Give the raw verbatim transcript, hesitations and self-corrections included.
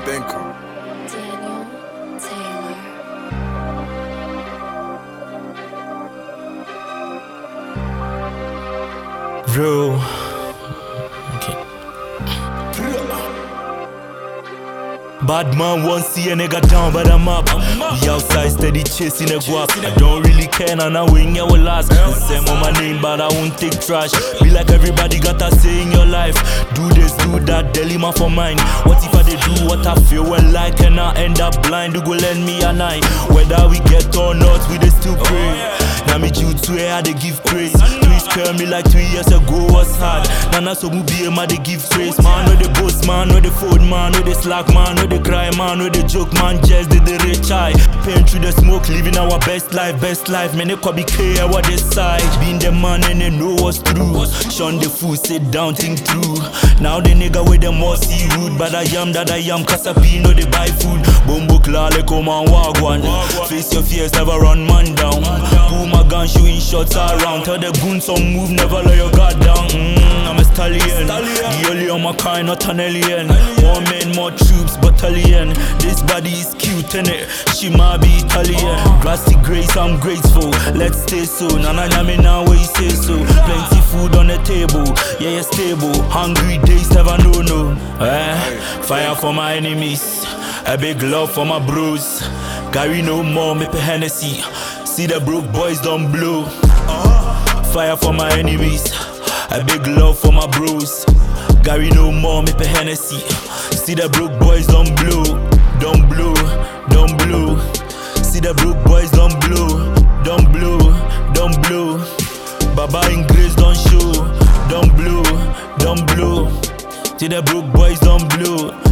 Benko. Daniel Taylor. Bro. Okay. Bad man won't see a nigga down, but I'm up. We outside steady chasing a guap. I don't really care, and I win your last. The same on my name, but I won't take trash. Be like everybody got a say in your life. Do this, do that, dilemma for mine. What if I they do what I feel when like and I end up blind? You go lend me a night. Whether we get or not, we they still pray. Now me you swear I they give praise. Please scare me like three years ago was hard. Nana so mu be ma they give praise. Man no the boss man, no the fold man, no the slack man, no the cry man, no the joke man, just did the rich eye. Pain through the smoke, living our best life, best life. Man they could be clear what they side. Being the man and they know what's true. Shun the fool, sit down, think through. Now the nigga with them more see rude, but I am that I am. Cause I be no they buy food. Bombo klale come and wagwan. Face your fears, never run man down. Pull my gun, shooting shots around. Tell the goons some move, never let your guard down. Mm, I'm a stallion, the only on my kind, not an alien. More men, more troops, battalion. This body is cute, innit? She might be Italian. Grassy grace, I'm grateful. Let's stay so. Nana nyame now where you say so. Plenty food on the table, yeah, yeah, stable. Hungry days never know no. Eh? Fire for my enemies, a big love for my bros. Carry no more, me pe Hennessy. See the broke boys don't blow. Fire for my enemies, a big love for my bros. Gary no more, me pe Hennessy. See the broke boys don't blow, don't blow, don't blow. See the broke boys don't blow, don't blow, don't blow. Baba in grace don't show, don't blow, don't blow. See the broke boys don't blow.